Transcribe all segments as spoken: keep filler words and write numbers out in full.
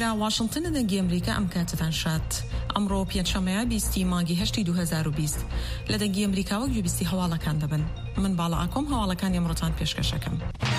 لێرە واشنگتن دەنگی ئەمریکا ئەم کاتتان شات ئەمڕۆ پێنجشەمەیە بیستی مانگی هەشتی دوو هەزار و بیست لە دەنگی ئەمریکاوە گوێبیستی هەواڵەکان دەبن. من باڵا ئاکۆم هەواڵەکانی ئەمڕۆتان پێشکەشەکەم.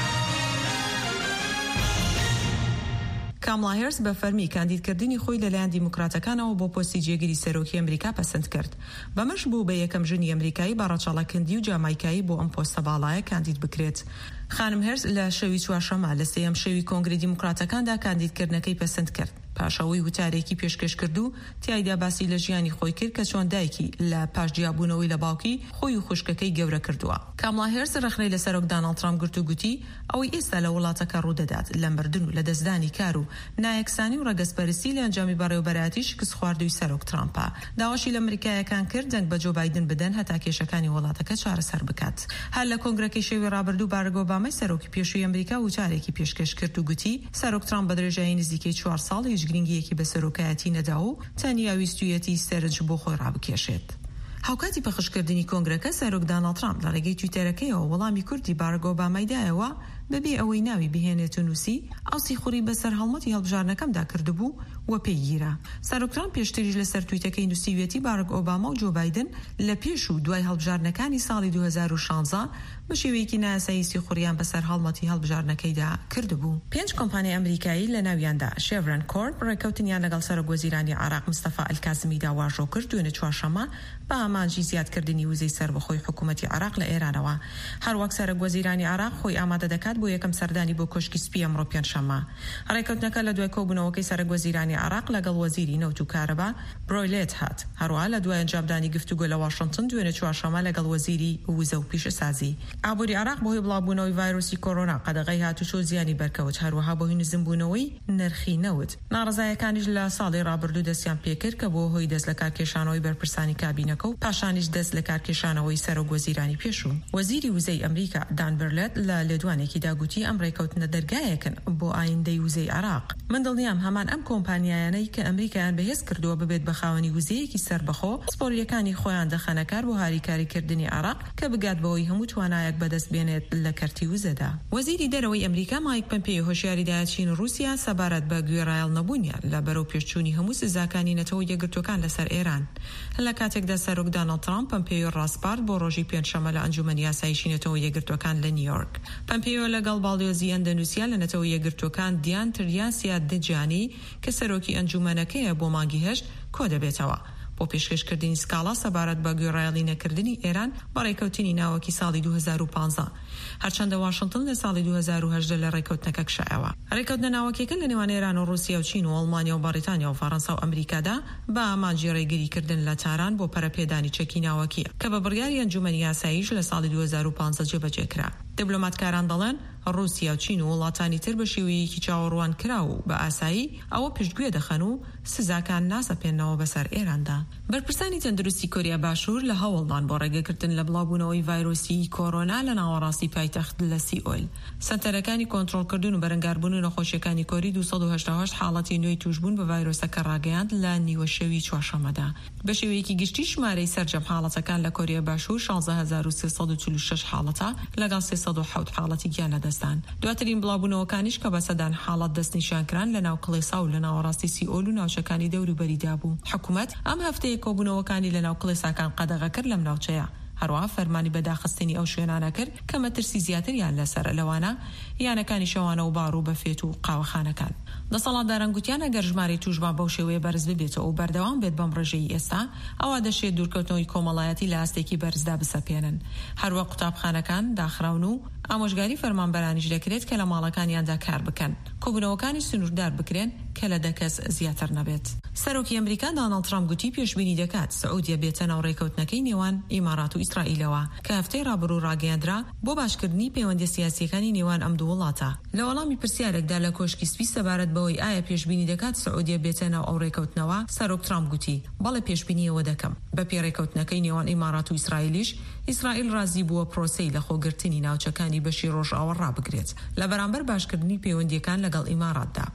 کاملا هێرس بە فەرمی کاندیدکردنی خۆی لەلایەن دیموکراتەکانەوە بۆ پۆستی جێگیری سەرۆکی ئەمریکا پەسەند کرد. بەمەش بوو بە یەکەم ژنی ئەمریکایی بە ڕەچەڵەکندی و جامایکایی بۆ ئەم پۆستە باڵایە کاندید بکرێت. خانم هێرس لە شەوی چوارشەمە لە سێیەم شەوی کۆنگرەی دیموکراتەکاندا کاندیدکردنەکەی پەسەند کرد. پاشەوەی وتارێکی پێشکەش کرد و تیایدا باسی لە ژیانی خۆی کرد کە چۆن دایکی لە پاشجیابوونەوەی لە باوکی خۆی و خوشکەکەی گەورە کردووە. کاملا هێرس ڕخنەی لە سەرۆک داناڵد ترامپ گرت و گوتی ئەوەی ئێستا لە وڵاتەکە ڕوودەدات لە مردن و لە دەستدانی کار و نایەکسانی و ڕەگەزپەرستی لە ئەنجامی بەڕێوەبەرایەتی شکست خواردووی سەرۆک ترامپە. داواشی لە ئەمریکایەکان کرد دەنگ بە جۆ بایدن بدەن هەتا کێشەکانی وڵاتەکە چارەسەر بکات. هەر لە کۆنگرەکەی شەوی ڕابردوو باراک ئۆبامای سەرۆکی پێشووی ئەمریکا وتارێکی پێشکەش کرد و گوتی سەرۆک ترامپ بە درێژایی نزیکەی چوار ساڵ هیچ گرنگیەکی بەسەر کایەتی نەدا و تەنیا ویستویەتی سەرنج بۆ خۆی ڕابکێشێت. هاوکاتی پەخشکردنی کۆنگرەکە سەرۆک داناڵد ترامپ لە ڕێگەی تویتەرەکەیەوە وەڵامی کوردی باراک ئۆبامای دایەوە بەبێ ئەوەی ناوی بهێنێت و نووسی ئاوسی خوڕی بەسەر هەڵمەتی هەڵبژارنەکەمدا کردبوو و پێگیرە. سەرۆک ترامپ پێشتریش لەسەر تویتەکەی نووسیوێتی باراک ئۆباما و جۆ بایدن لە پێش و دوای هەڵبژارنەکانی ساڵی دوو هەزار و شانزە بە شێوەیەکی نایاسایی خوڕیان بەسەر هەڵمەتی هەڵبژارنەکەیدا کردبوو. پێنج کۆمپانیای ئەمریکایی لە ناویاندا شێڤرن کۆرپ ڕێکەوتنیان لەگەڵ سەرۆک وەزیرانی عێراق مستەفا ئەلکازمیدا واژۆ کرد دوێنێ چوارشەمە بە ئامانجی زیادکردنی وزەی سەربەخۆی حکوومەتی عێراق لە ئێرانەوە. هەروەک سەرۆک وەزیرانی عێراق خۆی ئامادە دەکات بۆ یەکەم سەردانی بۆ کۆشکی سپی ئەمڕۆ پێنجشەمە. ڕێکەوتنەکە لە دوای کۆبوونەوەکەی سەرۆک وەزیرانی عێراق لەگەڵ وەزیری نەوت و کارەبا بڕۆیلێت هات. هەروەها لە دوای ئەنجامدانی گفتوگۆ لە واشنگتن دوێنێ چوارشەمە لەگەڵ وەزیری وزە و پیشەسازی. ئابووری عێراق بەهۆی بڵاوبوونەوەی ڤایرۆسی کۆڕۆنا قەدەغەی هاتوچۆ زیانی بەرکەوت، هەروەها بەهۆی نزمبوونەوەی نرخی نەوت. ناڕزایەکانیش لە ساڵی ڕابردوو دەستیان پێکرد کە بۆ هۆی دەست لە کارکێشانەوەی بەرپرسانی کابینەکە و پاشانیش دەست لە کارکێشانەوەی سەرۆک وەزیرانی پێشوو. وەزیری وزەی ئەمریکا دان بەرلێت لە لێدوانێکی داگوتی ئەم ڕێکەوتنە دەرگایەکن بۆ ئایندەی وزەی عێراق. من دڵنیام هەمان ئەم کۆمپانیایانەی کە ئەمریکایان بەهێز کردووە ببێت بە خاوەنی وزەیەکی سەربەخۆ سپۆریەکانی خۆیان دەخەنەکار بۆ هاریکاریکردنی عێراق کە بگات بەوەی هەموو توانایەک بەدەست بێنێت لە کەرتی وزەدا. وەزیری دەرەوەی ئەمریکا مایک پۆمپیۆ هۆشیاری دایە چین و رووسیا سەبارەت بە گوێڕایەڵ نەبوونیان لە بەرەو پێشچوونی هەموو سزاکانی نەتەوە یەکگرتوەکان لەسەر ئێران. لە کاتێکدا سەرۆک داناڵد ترامپ پۆمپیۆ ڕاستپارت بۆ ڕۆژی پێنجشەمە لە ئەنجومەنی یاساییی نەتەوە یەکگرتوەکان لە نیویۆرک. پۆمپیۆ لەگەڵ باڵیۆزی ئەندەنوسیا لە نەتەوە یەکگرتوەکان دیان تریاسیا دجانی کە سەرۆکی ئەنجومەنەکەیە بۆ مانگی هەشت کۆ دەبێتەوە بۆ پێشکەشکردنی سکاڵا سەبارەت بە گوێڕایەڵی نەکردنی ئێران بە ڕێکەوتنی ناوەکی ساڵی دوو هەزار و پانزە. هەرچەندە واشنگتن لە ساڵی دوو هەزار و هەژدە لە ڕێکەوتنەکە کشایەوە. ڕێکەوتنە ناوەکیەکە لە نێوان ئێران و رووسیا و چین و ئەڵمانیا و بەریتانیا و فەڕەنسا و ئەمریکادا بە ئامانجی ڕێگریکردن لە تاران بۆ پەرەپێدانی چەکی ناوەکیە کە بە بڕیاری ئەنجومەنی یاساییش لە ساڵی دوو هەزار و پانزە جێبەجێکرا. دیپلۆماتکاران دەڵێن رووسیا و چین و وڵاتانی تر بە شێوەیەکی چاوەڕوان کراو و بە ئاسایی ئەوە پشتگوێ دەخەن و سزاکان ناسەپێنەوە بەسەر ئێراندا. بەرپرسانی تەندروستی کۆریا باشوور لە هەوڵدان بۆ ڕێگەکردن لە بڵاوبوونەوەی ڤایرۆسی کۆڕۆنا لە ناوەڕاستی پایتەخت لە سیئۆل. سەنتەرەکانی کۆنتڕۆڵکردن و بەرەنگاربوون و نەخۆشیەکانی کۆری دووسەد و هەشتا و هەشت حاڵەتی نوێی توشبوون بە ڤایرۆسەکە ڕاگەیاند لە نیوە شەوی چوارشەمەدا. بە شێوەیەکی گشتی ژمارەی سەرجەم حاڵەتەکان لە کۆریا باشوور شانزدە هەزار و سێسەد و چل و شەش حاڵەتە لەگەڵ سێسەد و حەوت حاڵەتی گیانەدەستان. دواترین بڵاوبوونەوەکانیش کە بە سەدان حاڵەت دەستنیشانکران لە ناو کڵێسا و لە ناوەڕاستی سیئۆل و ناوچەکانی دەوروبەریدا بوو. حکوومەت ئەم هەفتەیە کۆبوونەوەکانی لە ناو کڵێساکان قەدەغە کرد لەم ناوچەیە. هەروەها فەرمانی بەداخستنی ئەو شوێنانە کرد کە مەترسی زیاتریان لەسەر لەوانە یانەکانی شەوانە و بار و بەفێت و قاوەخانەکان. دەسەڵاتداران گوتیان ئەگەر ژمارەی توشمان بەو شێوەیە بەرز ببێتەوە و بەردەوام بێت بەم ڕێژەی ئێستا ئەوە دەشێت دوورکەوتنەوەی کۆمەڵایەتی لە ئاستێکی بەرزدا بسەپێنن. هەروەک قوتابخانەکان داخراون و ئامۆژگاری فەرمانبەرانیش دەکرێت کە لە ماڵەکانیاندا کار بکەن. کۆبوونەوەکانی سنووردار بکرێن کە لە دەکەس زیاتر نەبێت. سەرۆکی ئەمریکا داناڵد ترامپ گوتی پێشبینی دەکات سعودیە بێتە ناو ڕێکەوتنەکەی نێوان ئیمارات و ئیسرائیلەوە کە هەفتەی ڕابردوو ڕاگەیاندرا بۆ باشکردنی پەیوەندی سیاسیەکانی نێوان ئەم دوو وڵاتە. لە وەڵامی پرسیارێکدا لە کۆشکی سپی سەبارەت بەوەی ئایا پێشبینی دەکات سعودیە بێتە ناو ئەو ڕێکەوتنەوە، سەرۆک ترامپ گوتی بەڵێ پێشبینیەوە دەکەم. بە پێڕێکەوتنەکەی نێوان ئیمارات و ئیسرائیلیش ئیسرائیل رازی بووە پرۆسەی لە خۆگرتنی ناوچەکانی بەشی ڕۆژئاوە ڕابگرێت لە بەرامبەر باشکردنی پەیوەندیەکان لەگەڵ ئیماراتدا.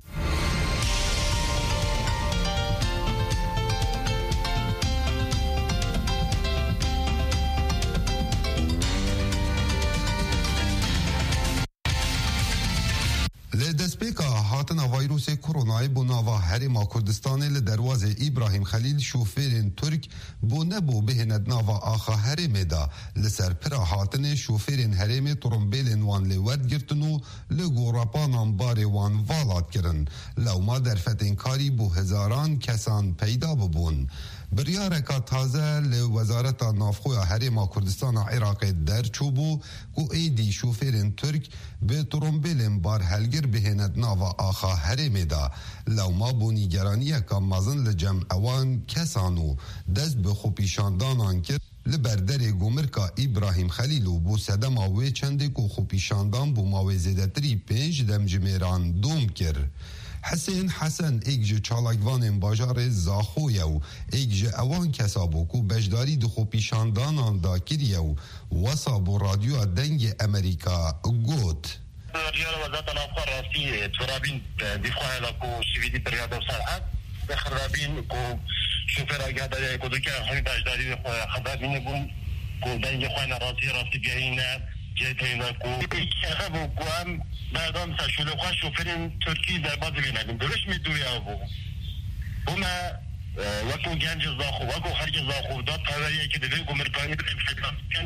لێ دەست دەستپێکە هاتنە ڤایرۆسê کۆرۆنایê بۆ nava Herêma Kurdistanê li derwazê İbrahim Xelîl şofêrên Türk bû nebû bihêne nava axa Herêmê de li ser pira hatinê şofêrên Herêmê torombêlên wan lê werdigirtin û li gorapanan barê wan valat kirin. Lewma derfetên karî bû hezaran kesan peyda bibûn. Biryareka taze li Wezareta Navxweya Herêma Kurdistana Iraqê derçûbû ku êdî şofêrên Türk bi torombêlên bar helgir bihêne nava axa Herêmê de. Lewma bû nîgeraniyeka mezin li cem ewan kesan û dest bi xwepîşandanan kir li ber derê Gomirka İbrahim Xelîl û bû sedema wê çendê ku xwepîşandan bû mawê zêdetirî pênc demjimêran dom kir. Hesên Hesen êk ji çalakvanên bajarê Zaxoye û êk ji ewan kesa bû ku beşdarî di xwepîşandanan da kiriye û wesa bû radyoya dengê Amerîka got. رجال وزارة الأوقاف راسي ترابين دفاع لكو شفيدي بريادة وصالحات بخرابين كو شوفير أجهد كو دكا حمي باجداري خرابين يقول كو دنجي خوانا راسي راسي جاينا جايتين كو كهبو كو هم بعدم ساشولو خوا شوفيرين تركي در بازي بينا درش مدوية أبو هما وكو جانج الزاخو وكو خرج الزاخو دات قواريه كده بيكو مركاني بين الحجرات كان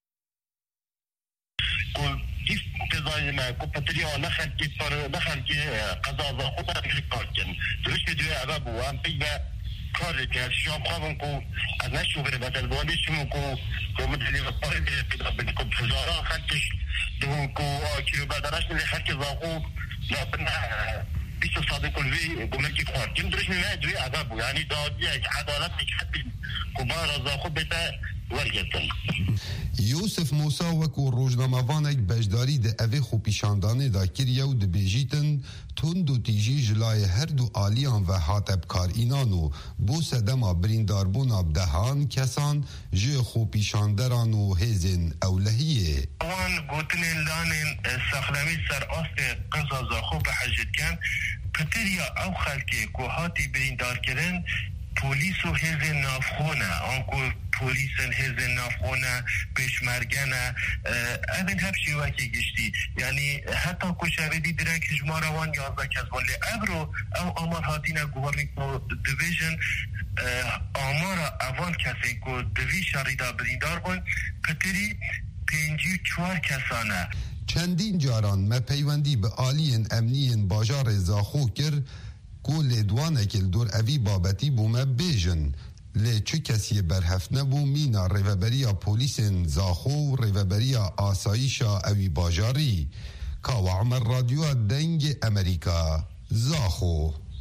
كو كيف تزايما كو بطريقة نخل كي بر نخل كي قضاء زاخو تاكل كاركن درش مدوية أبو هم بيجا كارك شو خابن كو أنا شو بري بدل بودي شو كو كو مدلي بطاري كده بنكو بفزارة خلتش دو كو كيلو بدرش من خلك زاخو لا بنا بيشو صادق كل في قمركي خوار كم درش من هاد وي عذابه يعني دادية عدالة حد كبار زاخو بتا ورجتن Yusuf Musa wekû rojnamevanek beşdarî di evê xwepîşandanê da kiriye û dibêjîtin tund û tîjî ji layê her du aliyan ve hatebkarînan û bo sedema birîndarbûna dehan kesan ji xwepîşanderan û hêzên ewlehiyê. Wan gotinên lanên saxlemî ser astê qeza zaxo behejitken qitiriya ew xelkê ku hatî birîndarkirin پلیس و هزین نافخونه آنکو پلیسن هزین نافخونه پیشمرگنه این هب شیوکی گشتی یعنی حتی کشاردی درک هجمارا وان یازده کس ولی ابرو او آمار هاتینه گوارنیکو دیویژن آمارا اوان کسی که دوی شاریدا بریندار بون قطری پینجی چوار کسانه. چندین جاران me peywendî bi aliyên emniyên bajarê Zaxo kir ku lêdwanekê li dor evî babetî bû me bêjin. Lê çi kesiyê berhev nebû mîna rêveberiya polîsên Zaxo û rêveberiya asayîşa evî bajarî. Kawa Emer radyoya dengê Amerîka Zaxo.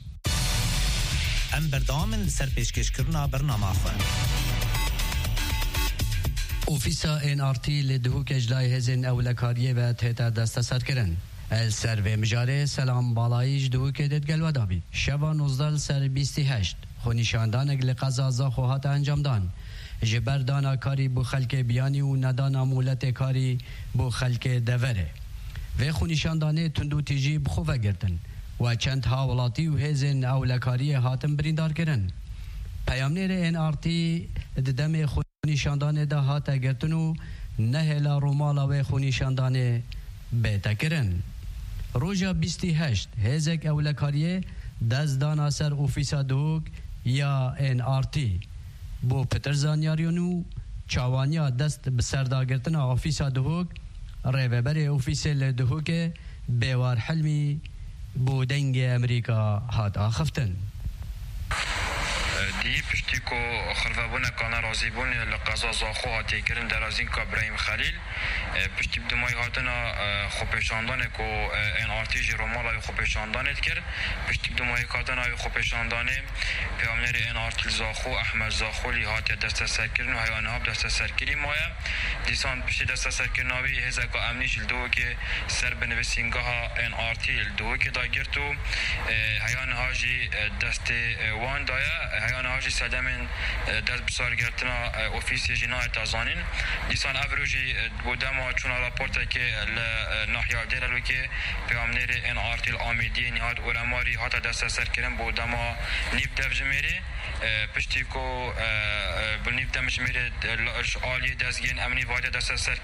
Em berdamin li ser pêşkêşkirina bernama xwe. Ofîsa N R T li dihûkê ji layê hêzên ewlekariyê ve tête desteserkirin. El ser vê mijarê selam balayî ji dihûkê dê digel we dabî. Şeva nozda li ser bîstî heşt xwenîşandanek li qeza Zaxo hat encamdan. Ji ber dana karî bû xelkê biyanî û nedana moletê karî bû xelkê deverê. Vê xwenîşandanê tund û tîjî bi xwe vegirtin. We çend hawlatî û hêzên ewlekariyê hatin birîndarkirin. Peyamnêrê N R T di demê xwenîşandanê de hate girtin û nehêla romala wê xwenîşandanê bêtekirin. Roja bîstî heşt hêzek ewlekariyê dest dana ser ofîsa dihûk ya N R T bo pitir zanyariyan û çawaniya dest bi serdagirtina ofîsa dihûk rêveberê ofîsê li dihûkê Bêwar Hilmî bo dengê Amerîka hat axiftin. دی پشتی کو خرفابونه کانا رازی بون لقضا زاخو هاتی کرن در از این که ابراهیم خلیل پشتی بدمای هاتنا خوپشاندانه کو این آرتیجی رومالا خوپشاندانه کرد پشتی بدمای هاتنا خوپشاندانه پیامنر این آرتیل زاخو احمد زاخولی هاتی دست سرکرن و حیوان ها دست سرکری مایا دیسان پشتی دست سرکرناوی هزگا امنیش دو که سر بنویسینگاه این آرتیل دو که داگرتو حیوان هاجی دست وان دایا حیوان هاجی سدمن دست بسار گرتنا اوفیس جنایت ازانین دیسان افروجی بودم و چون راپورت که ناحیه دیرلو که پیامنر این آرتیل آمیدی نهاد اورماری هاتا دست سر کردن بودم و نیب دفجمیری پشتی کو بنیب دمجمیری عالی دستگین امنی وارد دست سر